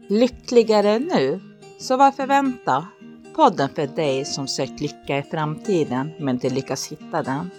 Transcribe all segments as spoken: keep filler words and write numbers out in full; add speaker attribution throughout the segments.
Speaker 1: Lyckligare nu? Så varför vänta? Podden för dig som sökt lycka i framtiden men inte lyckas hitta den.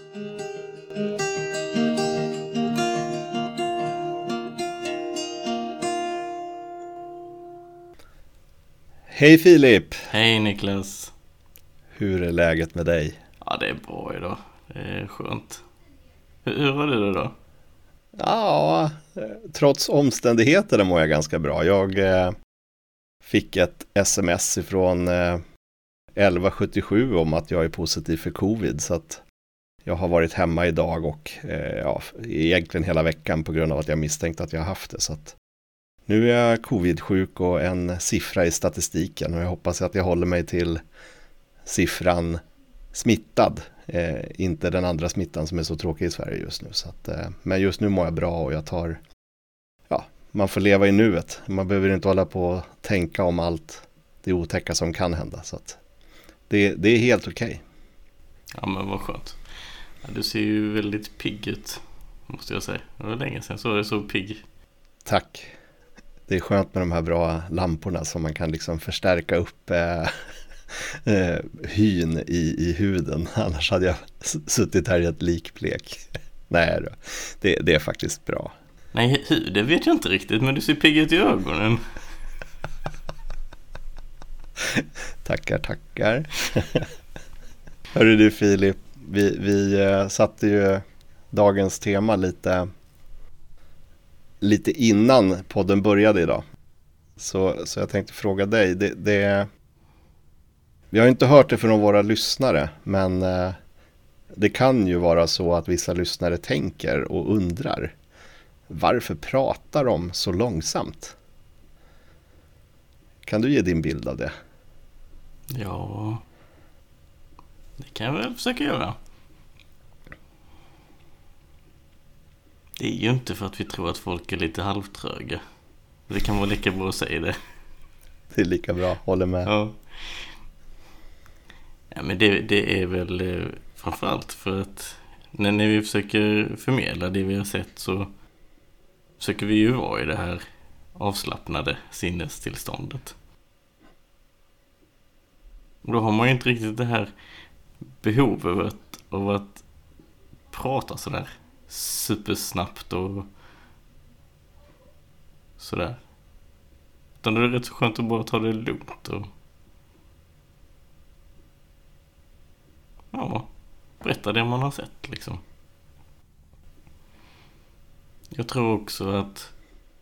Speaker 2: Hej Filip!
Speaker 3: Hej Niklas!
Speaker 2: Hur är läget med dig?
Speaker 3: Ja, det är bra idag. Det är skönt. Hur, hur har du det då?
Speaker 2: Ja, trots omständigheterna mår jag ganska bra. Jag eh, fick ett sms ifrån eh, elva sjuttiosju om att jag är positiv för covid. Så att jag har varit hemma idag och eh, ja, egentligen hela veckan på grund av att jag misstänkt att jag har haft det. Så att nu är jag covid-sjuk och en siffra i statistiken. Och jag hoppas att jag håller mig till siffran smittad. Eh, inte den andra smittan som är så tråkig i Sverige just nu. Så att, eh, men just nu mår jag bra och jag tar... Ja, man får leva i nuet. Man behöver inte hålla på och tänka om allt det otäcka som kan hända. Så att det, det är helt okej. Okay.
Speaker 3: Ja, men vad skönt. Ja, du ser ju väldigt pigg ut, måste jag säga. Det var länge sedan så är det så pigg.
Speaker 2: Tack. Det är skönt med de här bra lamporna som man kan liksom förstärka upp... Eh, Uh, hyn i, i huden. Annars hade jag suttit här i ett likblek. Nej då, det, det är faktiskt bra.
Speaker 3: Nej, hur, det vet jag inte riktigt. Men du ser pigg ut i ögonen.
Speaker 2: Tackar, tackar. Hörru du Filip, Vi, vi uh, satte ju dagens tema lite Lite innan podden började idag. Så, så jag tänkte fråga dig. Det, det Vi har inte hört det från våra lyssnare, men eh, det kan ju vara så att vissa lyssnare tänker och undrar varför pratar de så långsamt? Kan du ge din bild av det?
Speaker 3: Ja, det kan jag väl försöka göra. Det är ju inte för att vi tror att folk är lite halvtröga. Det kan vara lika bra att säga det.
Speaker 2: Det är lika bra, håller med.
Speaker 3: Ja. Ja, men det, det är väl eh, framförallt för att när, när vi försöker förmedla det vi har sett så försöker vi ju vara i det här avslappnade sinnestillståndet. Och då har man ju inte riktigt det här behovet av att prata sådär supersnabbt och sådär. Utan det är rätt så skönt att bara ta det lugnt och ja, berätta det man har sett liksom. Jag tror också att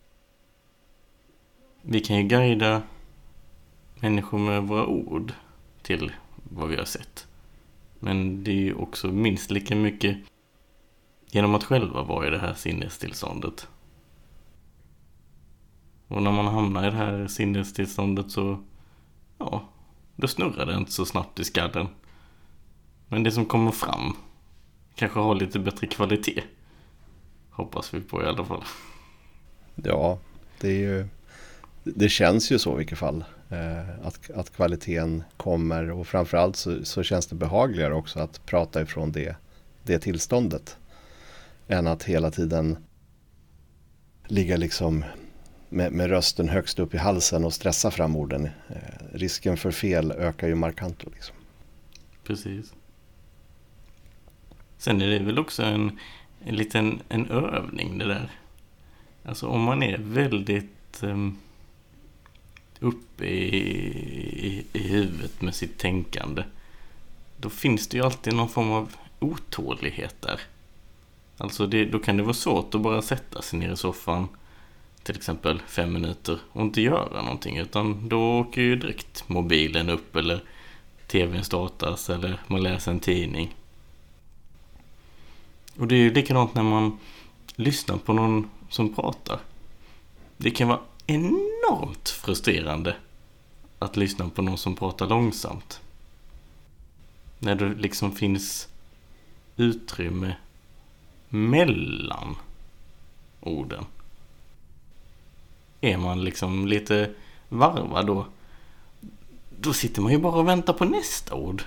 Speaker 3: vi kan ju guida människor med våra ord till vad vi har sett. Men det är ju också minst lika mycket genom att själva vara i det här sinnestillståndet. Och när man hamnar i det här sinnestillståndet så ja, då snurrar det inte så snabbt i skallen. Men det som kommer fram kanske har lite bättre kvalitet. Hoppas vi på i alla fall.
Speaker 2: Ja, det är ju, det känns ju så i vilket fall. Eh, att, att kvaliteten kommer och framförallt så, så känns det behagligare också att prata ifrån det, det tillståndet. Än att hela tiden ligga liksom med, med rösten högst upp i halsen och stressa fram orden. Eh, risken för fel ökar ju markant då liksom.
Speaker 3: Precis. Sen är det väl också en, en liten en övning det där. Alltså om man är väldigt um, uppe i, i, i huvudet med sitt tänkande, då finns det ju alltid någon form av otålighet där. Alltså det, då kan det vara svårt att bara sätta sig ner i soffan till exempel fem minuter och inte göra någonting, utan då åker ju direkt mobilen upp eller tvn startas eller man läser en tidning. Och det är ju likadant när man lyssnar på någon som pratar. Det kan vara enormt frustrerande att lyssna på någon som pratar långsamt. När det liksom finns utrymme mellan orden. Är man liksom lite varvad då, då sitter man ju bara och väntar på nästa ord.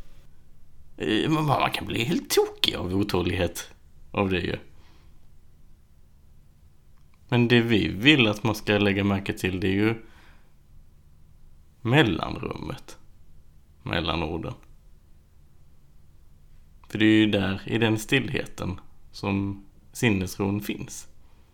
Speaker 3: Man kan bli helt tokig av otålighet av det ju. Men det vi vill att man ska lägga märke till, det är ju mellanrummet mellan orden. För det är ju där, i den stillheten, som sinnesron finns.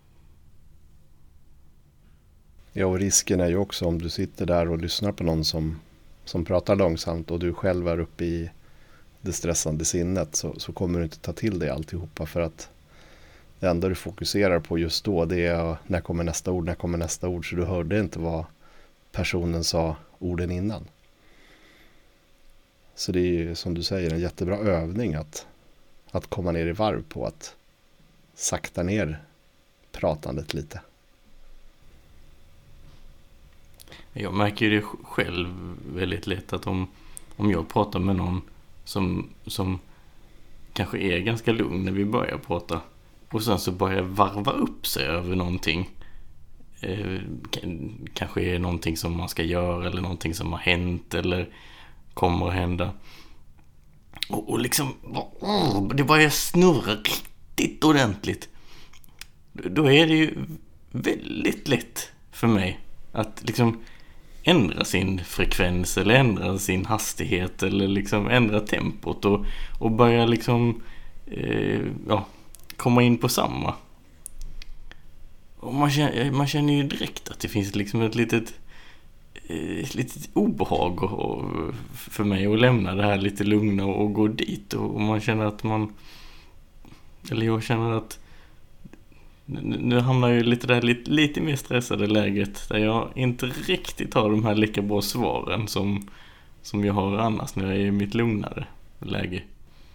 Speaker 2: Ja, och risken är ju också om du sitter där och lyssnar på någon som, som pratar långsamt och du själv är uppe i det stressande sinnet, så, så kommer du inte ta till dig alltihopa, för att det enda du fokuserar på just då, det är när kommer nästa ord, när kommer nästa ord, så du hörde inte vad personen sa orden innan. Så det är ju, som du säger, en jättebra övning att, att komma ner i varv på att sakta ner pratandet lite.
Speaker 3: Jag märker ju det själv väldigt lätt, att om, om jag pratar med någon som, som kanske är ganska lugn när vi börjar prata, och sen så börjar varva upp sig över någonting, eh, kanske är någonting som man ska göra eller någonting som har hänt eller kommer att hända, och, och liksom oh, det börjar snurra riktigt ordentligt, då är det ju väldigt lätt för mig att liksom ändra sin frekvens eller ändra sin hastighet eller liksom ändra tempot och, och börja liksom eh, ja, komma in på samma. Och man känner, man känner ju direkt att det finns liksom ett litet ett litet obehag och, och för mig att lämna det här lite lugna och, och gå dit, och, och man känner att man, eller jag känner att nu hamnar jag ju lite där lite, lite mer stressade läget där jag inte riktigt har de här lika bra svaren som, som jag har annars när jag är i mitt lugnare läge.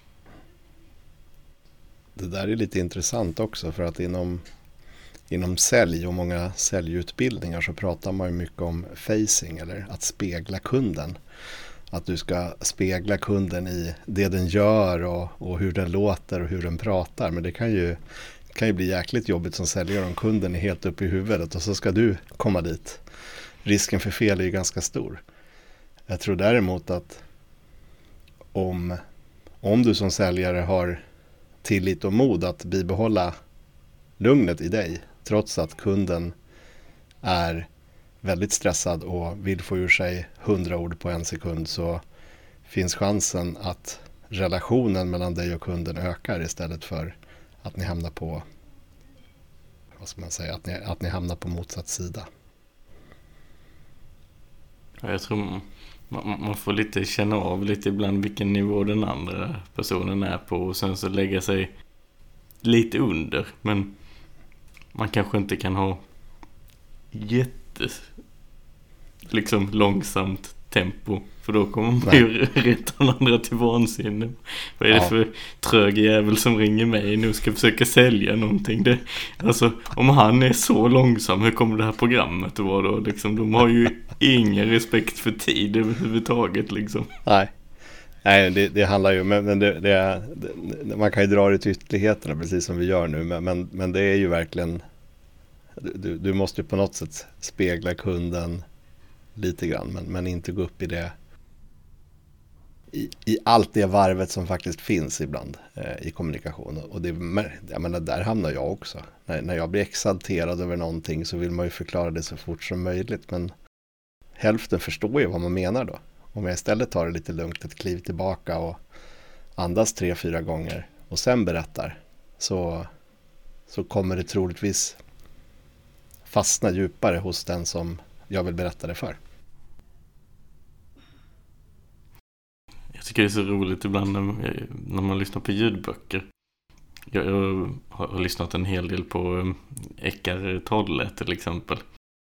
Speaker 2: Det där är lite intressant också, för att inom, inom sälj och många säljutbildningar så pratar man ju mycket om facing, eller att spegla kunden. Att du ska spegla kunden i det den gör och, och hur den låter och hur den pratar. Men det kan ju kan ju bli jäkligt jobbigt som säljare om kunden är helt uppe i huvudet och så ska du komma dit. Risken för fel är ju ganska stor. Jag tror däremot att om, om du som säljare har tillit och mod att bibehålla lugnet i dig, trots att kunden är väldigt stressad och vill få ur sig hundra ord på en sekund, så finns chansen att relationen mellan dig och kunden ökar istället för att ni hamnar på, vad ska man säga, att ni, att ni hamnar på motsatt sida.
Speaker 3: Ja, jag tror man, man får lite känna av lite ibland vilken nivå den andra personen är på, och sen så lägga sig lite under, men man kanske inte kan ha jätte liksom långsamt tempo, för då kommer man Nej. ju rätta den andra till vansinne. Vad är ja. det för trög jävel som ringer mig nu ska försöka sälja någonting? Det, alltså, om han är så långsam, hur kommer det här programmet att vara då? Liksom, de har ju ingen respekt för tid överhuvudtaget. Liksom.
Speaker 2: Nej, Nej det, det handlar ju, men, men det, det, det, man kan ju dra det till ytterligheterna precis som vi gör nu, men, men, men det är ju verkligen, du, du måste ju på något sätt spegla kunden lite grann, men, men inte gå upp i det i, i allt det varvet som faktiskt finns ibland eh, i kommunikation. Och det, jag menar, där hamnar jag också. När, när jag blir exalterad över någonting så vill man ju förklara det så fort som möjligt, men hälften förstår ju vad man menar då. Om jag istället tar det lite lugnt, ett kliv tillbaka och andas tre, fyra gånger och sen berättar, så, så kommer det troligtvis fastna djupare hos den som jag vill berätta det för.
Speaker 3: Jag tycker det är så roligt ibland när, när man lyssnar på ljudböcker. Jag, jag har, har lyssnat en hel del på Eckhart Tolle till exempel.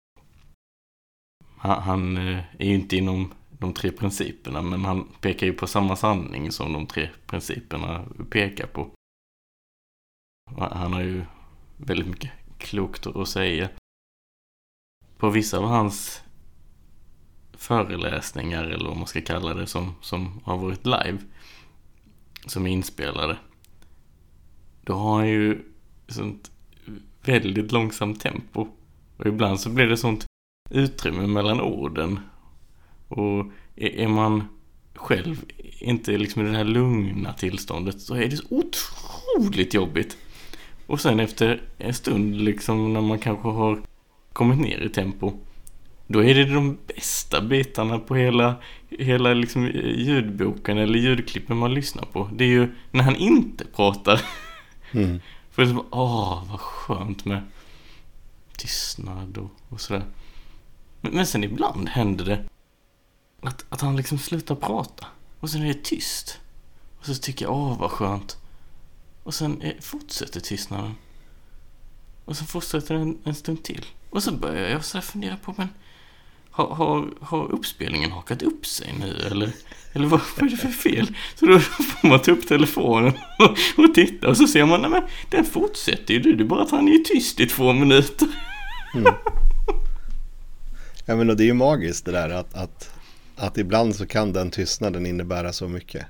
Speaker 3: Han, han är ju inte inom de tre principerna, men han pekar ju på samma sanning som de tre principerna pekar på. Han har ju väldigt mycket klokt att säga. På vissa av hans föreläsningar, eller vad man ska kalla det, som, som har varit live, som är inspelade, då har han ju sånt väldigt långsamt tempo, och ibland så blir det sånt utrymme mellan orden, och är man själv inte liksom i det här lugna tillståndet, så är det så otroligt jobbigt. Och sen efter en stund liksom, när man kanske har kommit ner i tempo, då är det de bästa bitarna på hela, hela liksom ljudboken eller ljudklippen man lyssnar på. Det är ju när han inte pratar.
Speaker 2: Mm.
Speaker 3: För det är så, åh, vad skönt med tystnad och, och sådär. Men, men sen ibland händer det att, att han liksom slutar prata. Och sen är det tyst. Och så tycker jag, åh, vad skönt. Och sen är, fortsätter tystnaden. Och så fortsätter den en stund till. Och så börjar jag så fundera på, men har, har, har uppspelningen hakat upp sig nu? Eller, eller vad, vad är det för fel? Så då får man ta upp telefonen och, och titta. Och så ser man, nej men den fortsätter ju. Det är bara att han är tyst i två minuter.
Speaker 2: Mm. Ja, men och det är ju magiskt det där att, att, att ibland så kan den tystnaden innebära så mycket.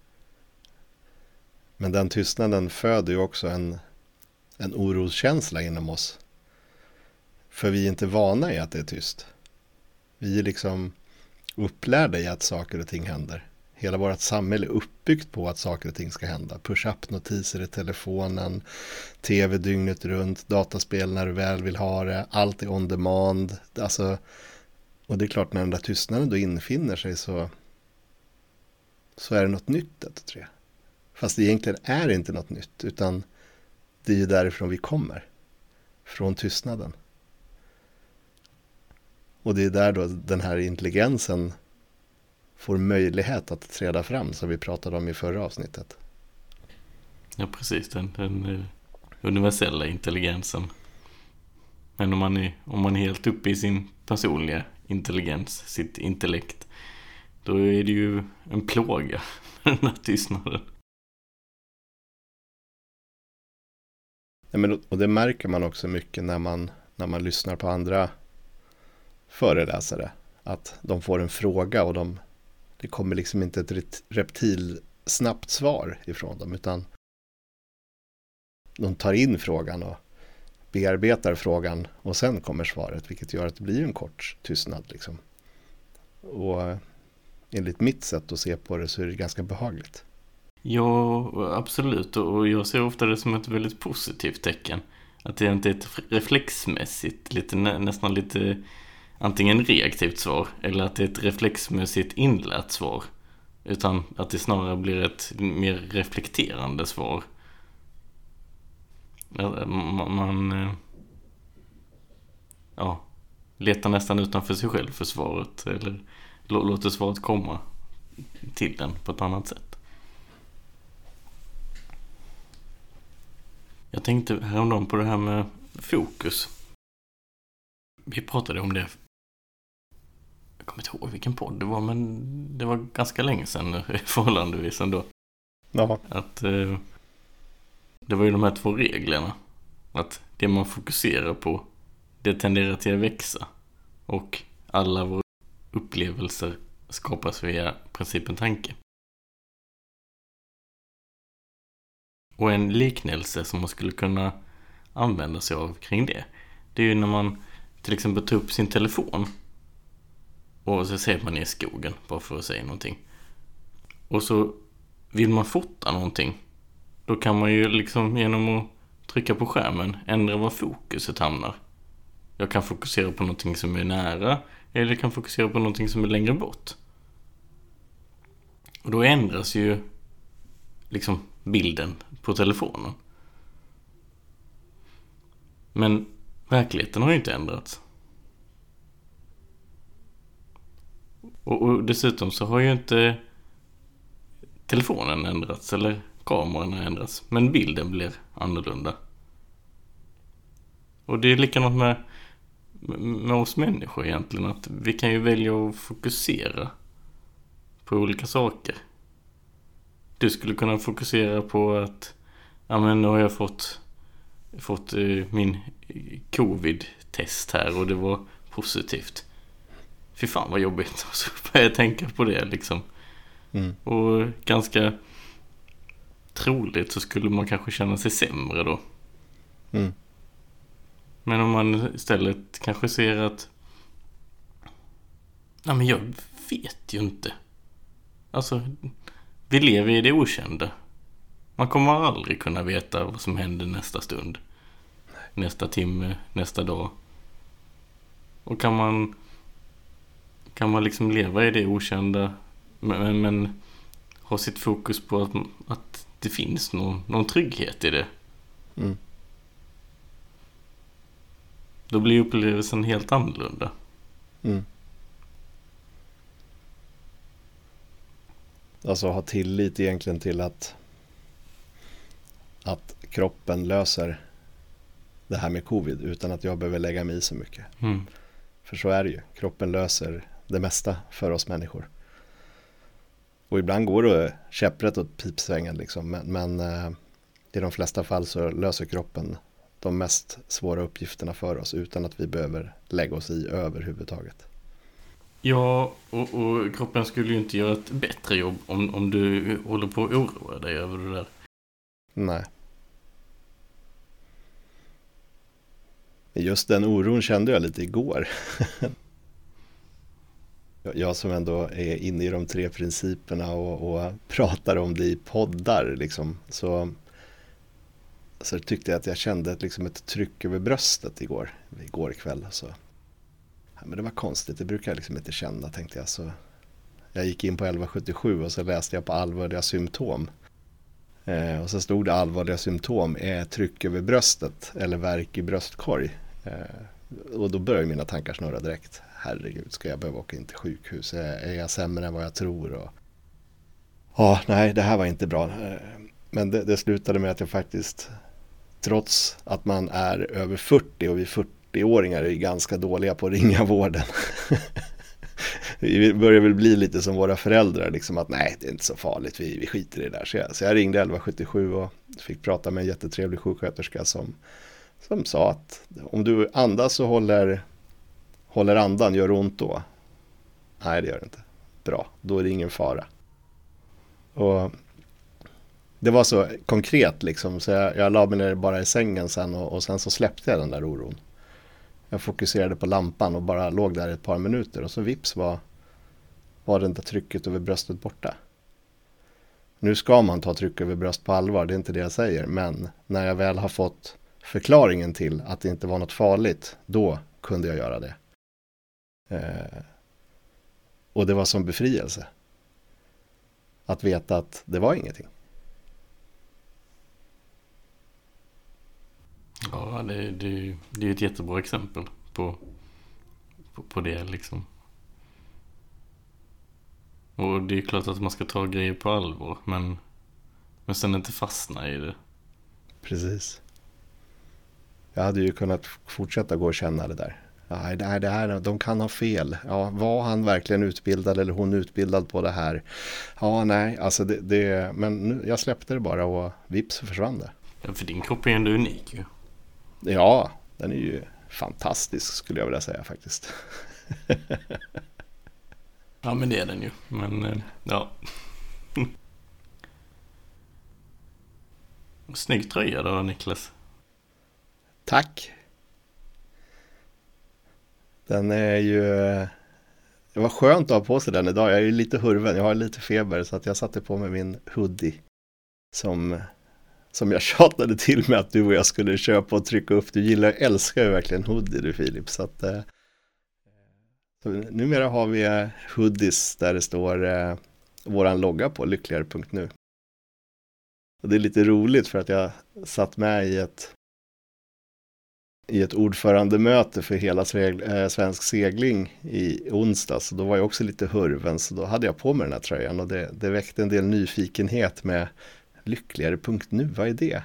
Speaker 2: Men den tystnaden föder ju också en, en oroskänsla inom oss. För vi är inte vana i att det är tyst. Vi är liksom upplärda i att saker och ting händer. Hela vårt samhälle är uppbyggt på att saker och ting ska hända. Push-up-notiser i telefonen, tv dygnet runt, dataspel när du väl vill ha det, allt är on demand. Alltså, och det är klart, när den där tystnaden då infinner sig så, så är det något nytt, ett tre. Fast det egentligen är inte något nytt, utan det är ju därifrån vi kommer. Från tystnaden. Och det är där då den här intelligensen får möjlighet att träda fram, som vi pratade om i förra avsnittet.
Speaker 3: Ja, precis. Den, den universella intelligensen. Men om man, är, om man är helt uppe i sin personliga intelligens, sitt intellekt, då är det ju en plåga med den här tystnaden.
Speaker 2: Ja, men, och det märker man också mycket när man, när man lyssnar på andra föreläsare. Att de får en fråga och de, det kommer liksom inte ett reptilsnabbt svar ifrån dem, utan de tar in frågan och bearbetar frågan och sen kommer svaret, vilket gör att det blir en kort tystnad liksom. Och enligt mitt sätt att se på det så är det ganska behagligt.
Speaker 3: Ja, absolut. Och jag ser ofta det som ett väldigt positivt tecken. Att det inte är ett reflexmässigt, lite, nästan lite antingen reaktivt svar, eller att det är ett reflexmässigt inlärt svar. Utan att det snarare blir ett mer reflekterande svar. Man, man ja, letar nästan utanför sig själv för svaret, eller låter svaret komma till den på ett annat sätt. Jag tänkte häromdagen på det här med fokus. Vi pratade om det. Jag kommer inte ihåg vilken podd det var, men det var ganska länge sedan förhållandevis ändå.
Speaker 2: Jaha.
Speaker 3: Att eh, det var ju de här två reglerna. Att det man fokuserar på, det tenderar till att växa. Och alla våra upplevelser skapas via principen tanke. Och en liknelse som man skulle kunna använda sig av kring det, det är ju när man till exempel tar upp sin telefon och så ser man i skogen, bara för att säga någonting. Och så vill man fota någonting, då kan man ju liksom genom att trycka på skärmen ändra var fokuset hamnar. Jag kan fokusera på någonting som är nära, eller jag kan fokusera på någonting som är längre bort. Och då ändras ju liksom bilden på telefonen. Men verkligheten har ju inte ändrats. Och, och dessutom så har ju inte telefonen ändrats eller kameran har ändrats, men bilden blir annorlunda. Och det är likadant med, med oss människor egentligen, att vi kan ju välja att fokusera på olika saker. Du skulle kunna fokusera på att ja, men nu har jag fått fått uh, min covid-test här och det var positivt. Fy fan vad jobbigt. Och så börjar jag tänka på det liksom.
Speaker 2: Mm.
Speaker 3: Och ganska troligt så skulle man kanske känna sig sämre då.
Speaker 2: Mm.
Speaker 3: Men om man istället kanske ser att ja, men jag vet ju inte. Alltså, vi lever i det okända. Man kommer aldrig kunna veta vad som händer nästa stund. Nästa timme, nästa dag. Och kan man kan man liksom leva i det okända, men, men ha sitt fokus på att, att det finns någon, någon trygghet i det.
Speaker 2: Mm.
Speaker 3: Då blir upplevelsen helt annorlunda.
Speaker 2: Mm. Alltså ha tillit egentligen till att att kroppen löser det här med covid utan att jag behöver lägga mig i så mycket.
Speaker 3: Mm.
Speaker 2: För så är det ju. Kroppen löser det mesta för oss människor. Och ibland går det käpprätt åt pipsvängen liksom. Men, men eh, i de flesta fall så löser kroppen de mest svåra uppgifterna för oss utan att vi behöver lägga oss i överhuvudtaget.
Speaker 3: Ja, och, och kroppen skulle ju inte göra ett bättre jobb om, om du håller på att oroa dig över det där.
Speaker 2: Nej. Just den oron kände jag lite igår. Jag som ändå är inne i de tre principerna och, och pratar om det i poddar liksom, så, så tyckte jag att jag kände ett, liksom ett tryck över bröstet igår, igår kväll. Så. Ja, men det var konstigt, det brukar jag liksom inte känna, tänkte jag. Så jag gick in på elva sjuttiosju och så läste jag på allvarliga symptom. Eh, och så stod det allvarliga symptom är tryck över bröstet eller värk i bröstkorg. Eh, och då började mina tankar snurra direkt. Herregud, ska jag behöva åka in till sjukhus? Är, är jag sämre än vad jag tror? Och... Ja, nej, det här var inte bra. Eh, men det, det slutade med att jag faktiskt, trots att man är över fyrtio och vi fyrtioåringar är ganska dåliga på att ringa vården. Vi börjar väl bli lite som våra föräldrar, liksom att nej, det är inte så farligt, vi, vi skiter i det där. Så jag, så jag ringde elva sjuttiosju och fick prata med en jättetrevlig sjuksköterska som, som sa att om du andas och håller, håller andan, gör det ont då? Nej, det gör det inte. Bra, då är det ingen fara. Och det var så konkret liksom, så jag, jag la mig ner bara i sängen sen och, och sen så släppte jag den där oron. Jag fokuserade på lampan och bara låg där ett par minuter och så vips var, var det där trycket över bröstet borta. Nu ska man ta tryck över bröst på allvar, det är inte det jag säger. Men när jag väl har fått förklaringen till att det inte var något farligt, då kunde jag göra det. Eh, och det var som befrielse. Att veta att det var ingenting.
Speaker 3: Ja, det, det, det är ett jättebra exempel på, på, på det liksom. Och det är klart att man ska ta grejer på allvar, men, men sen inte fastna i det.
Speaker 2: Precis. Jag hade ju kunnat fortsätta gå och känna det där. Ja, det här, det här, de kan ha fel. Ja, var han verkligen utbildad eller hon utbildad på det här? Ja, nej, alltså det, det men nu, jag släppte det bara och vips så försvann det.
Speaker 3: Ja, för din kropp är ändå unik ju.
Speaker 2: Ja, den är ju fantastisk skulle jag vilja säga faktiskt.
Speaker 3: Ja, men det är den ju. Men, ja. Snygg tröja då, Niklas.
Speaker 2: Tack. Den är ju... Det var skönt att ha på sig den idag. Jag är ju lite hurven, jag har lite feber så att jag satte på mig min hoodie som... Som jag tjatade till med att du och jag skulle köpa och trycka upp. Du gillar, älskar ju verkligen hoodie du Filip. Så att eh, så numera har vi eh, hoodies där det står eh, våran logga på lyckligare punkt nu. Och det är lite roligt för att jag satt med i ett i ett ordförandemöte för hela seg, eh, svensk segling i onsdag. Så då var jag också lite hurven, så då hade jag på mig den här tröjan och det, det väckte en del nyfikenhet med lyckligare punkt nu, vad är det?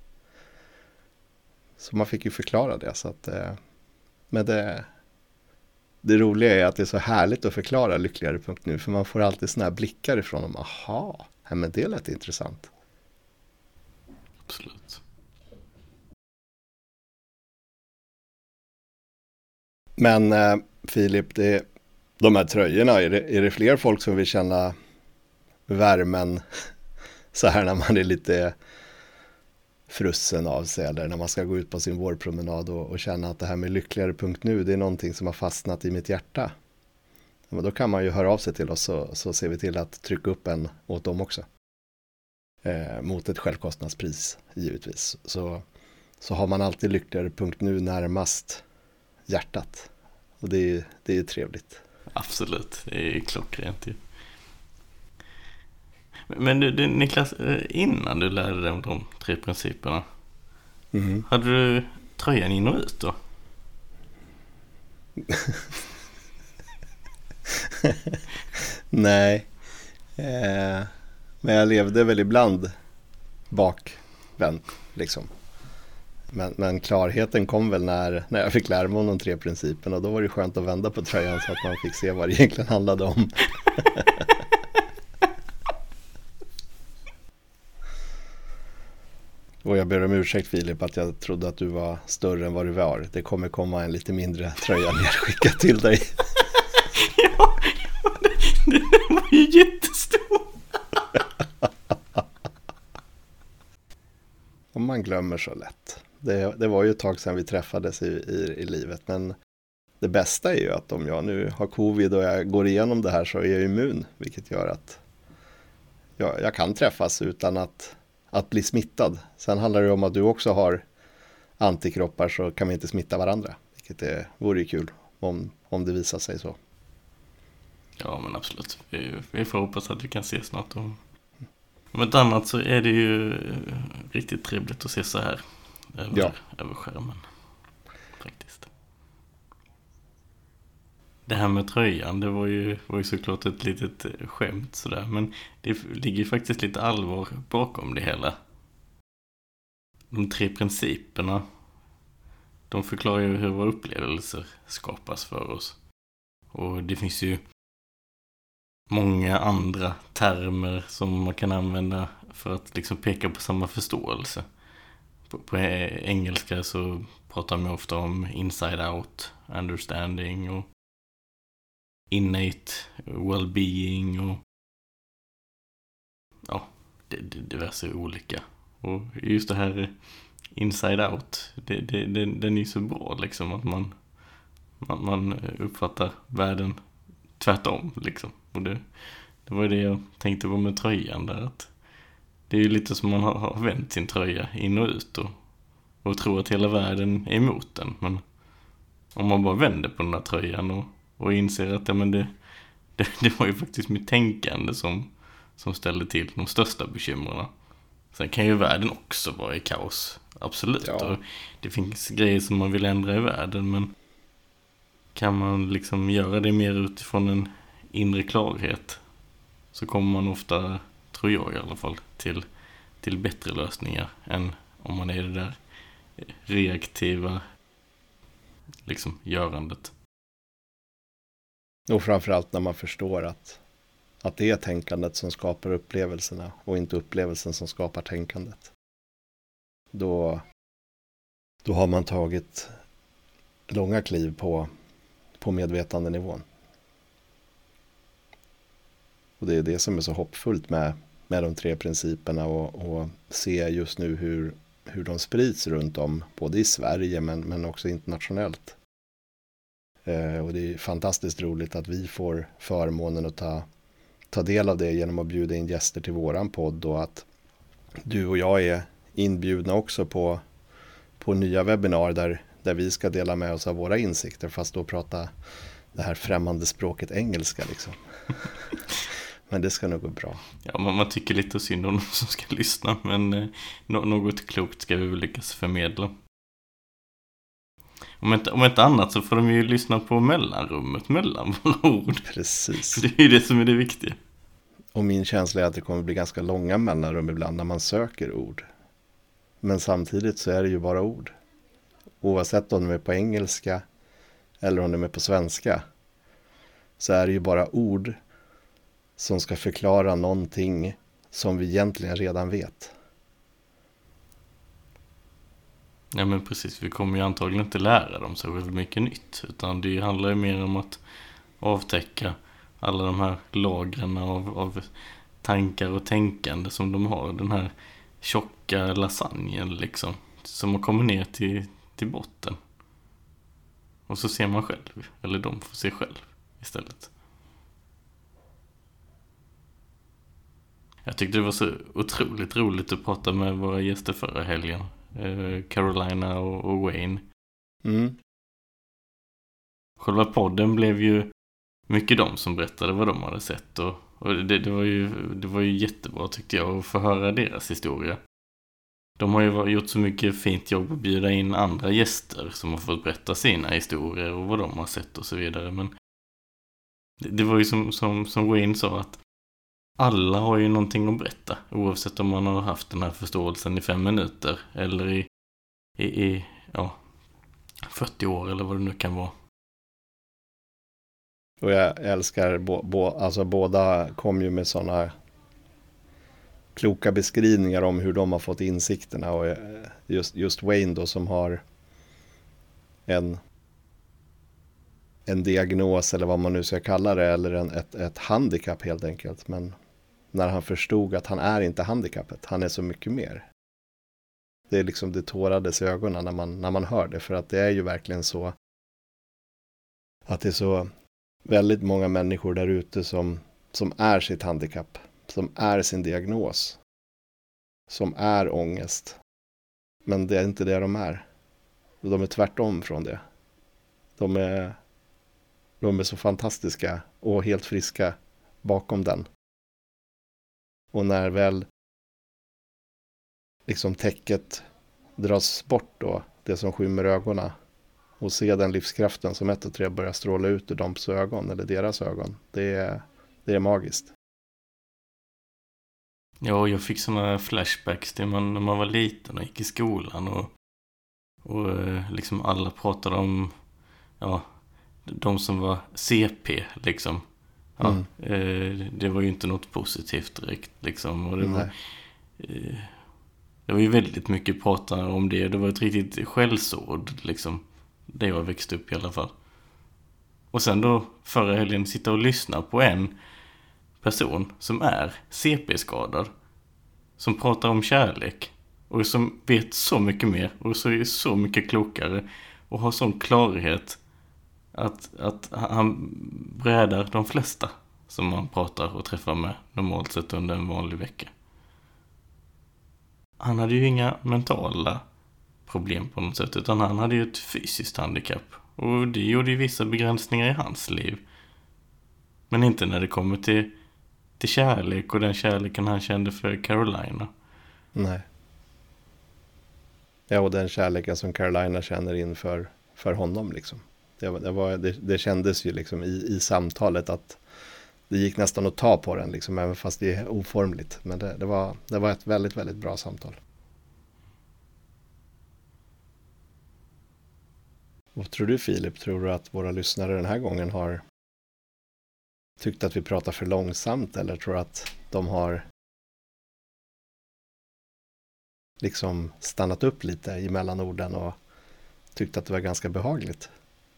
Speaker 2: Så man fick ju förklara det. Så att, eh, men det, det roliga är att det är så härligt att förklara lyckligare punkt nu, för man får alltid såna här blickar ifrån dem. Aha, men det lät intressant.
Speaker 3: Absolut.
Speaker 2: Men eh, Filip, det, de här tröjorna, är det, är det fler folk som vill känna värmen så här när man är lite frusen av sig eller när man ska gå ut på sin vårpromenad och, och känna att det här med lyckligare punkt nu, det är någonting som har fastnat i mitt hjärta. Men då kan man ju höra av sig till oss så, så ser vi till att trycka upp en åt dem också. Eh, mot ett självkostnadspris givetvis. Så, så har man alltid lyckligare punkt nu närmast hjärtat. Och det är, det är trevligt.
Speaker 3: Absolut, det är klockrent ju. Men du, du Niklas, innan du lärde dig om de tre principerna, mm. hade du tröjan in och ut då?
Speaker 2: Nej, eh, men jag levde väl ibland bakvänt liksom. Men, men klarheten kom väl när, när jag fick lära mig om de tre principerna, och då var det skönt att vända på tröjan så att man fick se vad det egentligen handlade om. Och jag ber om ursäkt, Filip, att jag trodde att du var större än vad du var. Det kommer komma en lite mindre tröja nerskickad till dig.
Speaker 3: Ja, det, det var ju jättestor.
Speaker 2: Och man glömmer så lätt. Det, det var ju ett tag sedan vi träffades i, i, i livet. Men det bästa är ju att om jag nu har covid och jag går igenom det här så är jag immun. Vilket gör att jag, jag kan träffas utan att, att bli smittad. Sen handlar det om att du också har antikroppar, så kan vi inte smitta varandra. Vilket är, vore ju kul om, om det visar sig så.
Speaker 3: Ja, men absolut. Vi, vi får hoppas att vi kan ses snart. Och om ett annat så är det ju riktigt trevligt att se så här över, ja. över skärmen. Faktiskt. Det här med tröjan, det var ju, var ju såklart ett litet skämt sådär. Men det ligger ju faktiskt lite allvar bakom det hela. De tre principerna, de förklarar ju hur våra upplevelser skapas för oss. Och det finns ju många andra termer som man kan använda för att liksom peka på samma förståelse. På, på engelska så pratar man ofta om inside out understanding och innate well-being och ja, det, det, diverse olika. Och just det här inside out, det, det, det, den är ju så bra liksom, att man, man, man uppfattar världen tvärtom liksom. Och det, det var det jag tänkte på med tröjan där, att det är ju lite som man har, har vänt sin tröja in och ut och, och tror att hela världen är emot den. Men om man bara vänder på den här tröjan och, och inser att ja, men det, det, det var ju faktiskt mitt tänkande som, som ställde till de största bekymren. Sen kan ju världen också vara i kaos, absolut. Ja. Och det finns grejer som man vill ändra i världen, men kan man liksom göra det mer utifrån en inre klarhet, så kommer man ofta, tror jag i alla fall, till, till bättre lösningar än om man är det där reaktiva liksom görandet.
Speaker 2: Och framförallt när man förstår att, att det är tänkandet som skapar upplevelserna och inte upplevelsen som skapar tänkandet. Då, då har man tagit långa kliv på, på medvetandenivån. Och det är det som är så hoppfullt med, med de tre principerna, och, och se just nu hur, hur de sprids runt om, både i Sverige men, men också internationellt. Eh, och det är fantastiskt roligt att vi får förmånen att ta, ta del av det genom att bjuda in gäster till våran podd, och att du och jag är inbjudna också på, på nya webbinar där, där vi ska dela med oss av våra insikter, fast då prata det här främmande språket engelska liksom. Men det ska nog gå bra.
Speaker 3: Ja, man, man tycker lite synd om de som ska lyssna, men eh, något klokt ska vi väl lyckas förmedla. Om inte, om inte annat så får de ju lyssna på mellanrummet mellan våra ord.
Speaker 2: Precis.
Speaker 3: Det är ju det som är det viktiga.
Speaker 2: Och min känsla är att det kommer bli ganska långa mellanrum ibland när man söker ord. Men samtidigt så är det ju bara ord. Oavsett om de är på engelska eller om de är på svenska, så är det ju bara ord som ska förklara någonting som vi egentligen redan vet.
Speaker 3: Ja, men precis, vi kommer ju antagligen inte lära dem så väldigt mycket nytt, utan det handlar ju mer om att avtäcka alla de här lagren av, av tankar och tänkande som de har, den här tjocka lasagnen liksom, som har kommit ner till, till botten. Och så ser man själv, eller de får se själv istället. Jag tyckte det var så otroligt roligt att prata med våra gäster förra helgen. Carolina och Wayne.
Speaker 2: Mm.
Speaker 3: Själva podden blev ju mycket de som berättade vad de hade sett. Och, och det, det, var ju, det var ju jättebra tyckte jag att få höra deras historia. De har ju gjort så mycket fint jobb att bjuda in andra gäster som har fått berätta sina historier och vad de har sett och så vidare. Men det, det var ju som, som, som Wayne sa, att alla har ju någonting att berätta, oavsett om man har haft den här förståelsen i fem minuter eller i, i, i ja, fyrtio år eller vad det nu kan vara.
Speaker 2: Och jag älskar, bo, bo, alltså båda kom ju med sådana kloka beskrivningar om hur de har fått insikterna, och just, just Wayne då som har en en diagnos eller vad man nu ska kalla det, eller en, ett, ett handikapp helt enkelt, men när han förstod att han är inte handikappet, han är så mycket mer. Det är liksom, det tårades i ögonen när man, när man hör det, för att det är ju verkligen så att det är så väldigt många människor där ute som, som är sitt handikapp, som är sin diagnos, som är ångest. Men det är inte det de är. De är tvärtom från det. De är, de är så fantastiska och helt friska bakom den. Och när väl liksom täcket dras bort då, det som skymmer ögonen, och se den livskraften som ett och tre börjar stråla ut ur deras ögon, eller deras ögon, det är, det är magiskt.
Speaker 3: Ja, jag fick såna flashbacks till man, när man var liten och gick i skolan, och, och liksom alla pratade om, ja, de som var C P liksom. Ja, mm. eh, det var ju inte något positivt direkt liksom, och det var, eh, det var ju väldigt mycket pratare om det. Det var ett riktigt skällsord liksom, där jag växte upp i alla fall. Och sen då förra helgen sitta och lyssna på en person som är C P-skadad, som pratar om kärlek och som vet så mycket mer och så är så mycket klokare och har sån klarhet att, att han brädar de flesta som man pratar och träffar med normalt sett under en vanlig vecka. Han hade ju inga mentala problem på något sätt, utan han hade ju ett fysiskt handikapp, och det gjorde ju vissa begränsningar i hans liv. Men inte när det kommer till, till kärlek och den kärleken han kände för Carolina.
Speaker 2: Nej. Ja, och den kärleken som Carolina känner inför för honom liksom. Det, var, det, var, det, det kändes ju liksom i, i samtalet att det gick nästan att ta på den liksom, även fast det är oformligt. Men det, det, var, det var ett väldigt, väldigt bra samtal. Vad tror du, Filip? Tror du att våra lyssnare den här gången har tyckt att vi pratar för långsamt, eller tror att de har liksom stannat upp lite emellan orden och tyckt att det var ganska behagligt?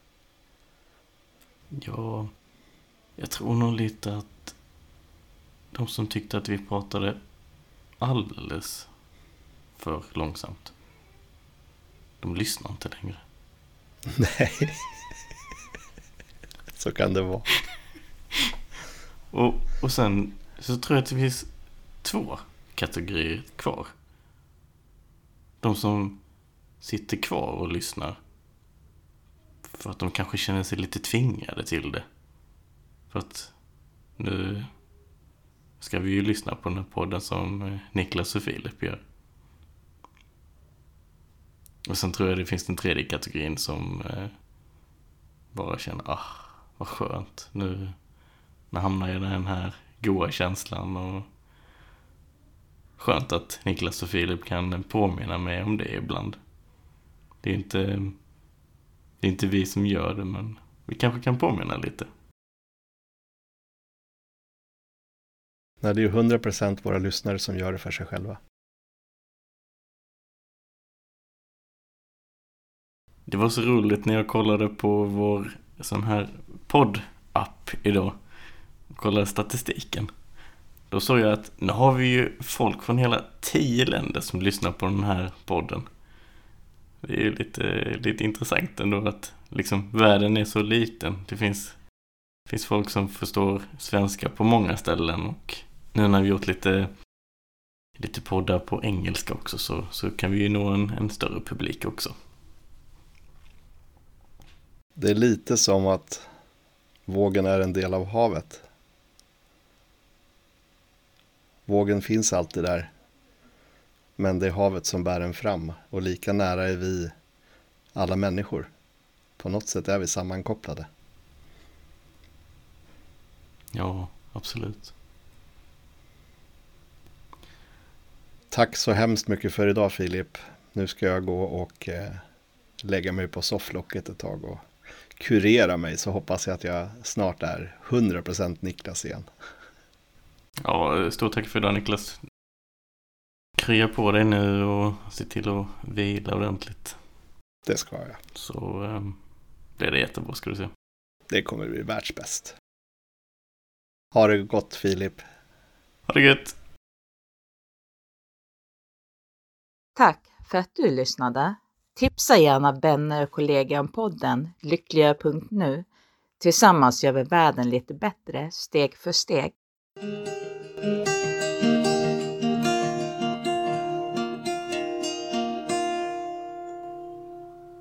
Speaker 3: Ja, jag tror nog lite att de som tyckte att vi pratade alldeles för långsamt, de lyssnar inte längre.
Speaker 2: Nej, så kan det vara.
Speaker 3: och, och sen så tror jag att det finns två kategorier kvar. De som sitter kvar och lyssnar för att de kanske känner sig lite tvingade till det. För att nu ska vi ju lyssna på den här podden som Niklas och Filip gör. Och sen tror jag det finns den tredje kategorin som eh, bara känner, ah, vad skönt. Nu, nu hamnar jag i den här goa känslan, och skönt att Niklas och Filip kan påminna mig om det ibland. Det är inte, det är inte vi som gör det, men vi kanske kan påminna lite.
Speaker 2: Nej, det är ju hundra procent våra lyssnare som gör det för sig själva.
Speaker 3: Det var så roligt när jag kollade på vår sån här podd-app idag och kollade statistiken. Då såg jag att nu har vi ju folk från hela tio länder som lyssnar på den här podden. Det är ju lite, lite intressant ändå att liksom världen är så liten. Det finns, det finns folk som förstår svenska på många ställen, och nu när vi gjort lite, lite poddar på engelska också, så, så kan vi ju nå en, en större publik också.
Speaker 2: Det är lite som att Vågen är en del av havet. Vågen finns alltid där. Men det är havet som bär en fram. Och lika nära är vi alla människor. På något sätt är vi sammankopplade.
Speaker 3: Ja, absolut.
Speaker 2: Tack så hemskt mycket för idag, Filip. Nu ska jag gå och eh, lägga mig på sofflocket ett tag och kurera mig, så hoppas jag att jag snart är hundra procent Niklas igen.
Speaker 3: Ja, stort tack för idag, Niklas. Krya på dig nu och se till att vila ordentligt.
Speaker 2: Det ska jag.
Speaker 3: Så um, blir det jättebra, ska du se.
Speaker 2: Det kommer bli världsbäst. Ha det gott, Filip.
Speaker 3: Ha det gött.
Speaker 1: Tack för att du lyssnade. Tipsa gärna vänner och kollegor om podden lyckligare punkt nu. Tillsammans gör vi världen lite bättre steg för steg.